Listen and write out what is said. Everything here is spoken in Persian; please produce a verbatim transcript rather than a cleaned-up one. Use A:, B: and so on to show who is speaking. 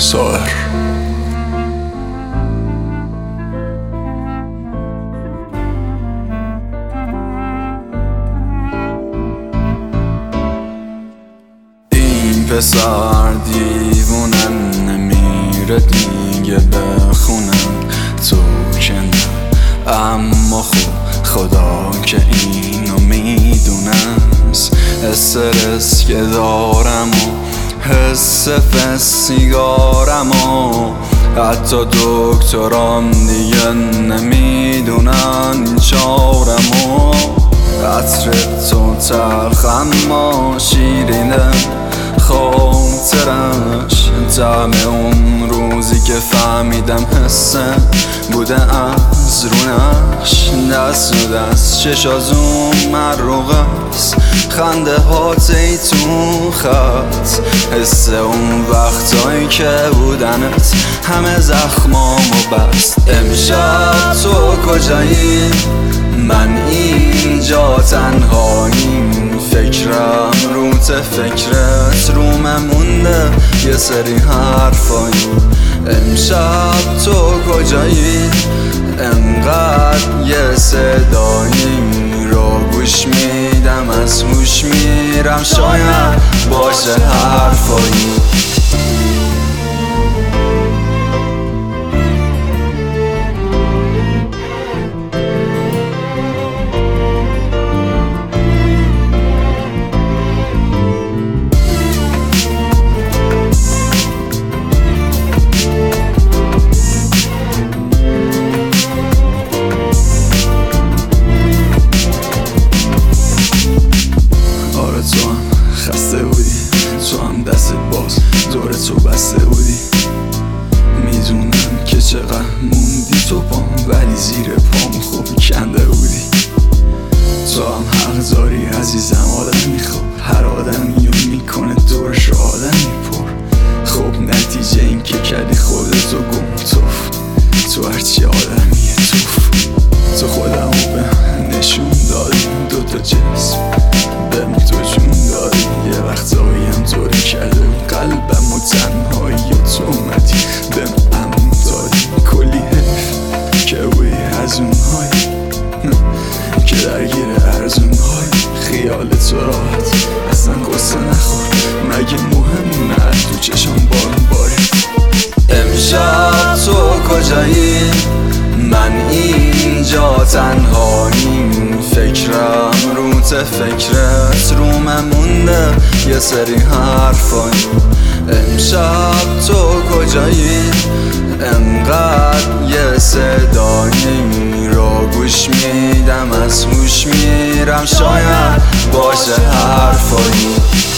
A: ساهر. این پسر دیوونن نمیره دیگه بخونن تو که نه، اما خب خدا که اینو میدونست. استرس که دارم و حس فسیگارم و حتی دکتران دیگه نمیدونن چارم و عطر تو تلخ اما شیرینه خاطرش. طعم اون روزی که فهمیدم حسه بوده از رونش. دست و دست چشازون مروغ است، خنده هاتی تو خط، حس اون وقتایی که بودنت همه زخمامو بست. امشب تو کجایی؟ من اینجا تنهاییم، فکرم رو ته فکرت رومه مونده یه سری حرفایی. امشب تو کجایی؟ انقدر یه صدایی رو گوش میدم از هوش میرم، شاید باشه حرفایی. خسته بودی تو هم دستت باز دور تو بسته بودی. میدونم که چقدر موندی تو پام، ولی زیر پام خوب کنده بودی. تو هم حق داری عزیزم، آدم میخواب هر آدمی رو میکنه دورش رو آدم میپر. خب نتیجه این که کردی خودتو گم توف، تو هرچی آدمیه توف. تو خودمو به نشون دادی دوتا جسم بهم تو جون دادی. یه وقتایی هم طوری کرده قلبم و تنهایی و تو اومدی بهم امون دادی. کلی حیف که بوی از اونهایی که درگیر ارزون های خیال تو راحت اصلا قصه نخور. مگه مهمونه تو چشم بارون باری؟ امشب تو کجایی؟ من اینجا تنهاییم، فکرم رو ته فکرت رومه مونده یه سری حرفایی. امشب تو کجایی؟ انقدر یه صدایی رو گوش میدم از هوش میرم، شاید باشه حرفایی.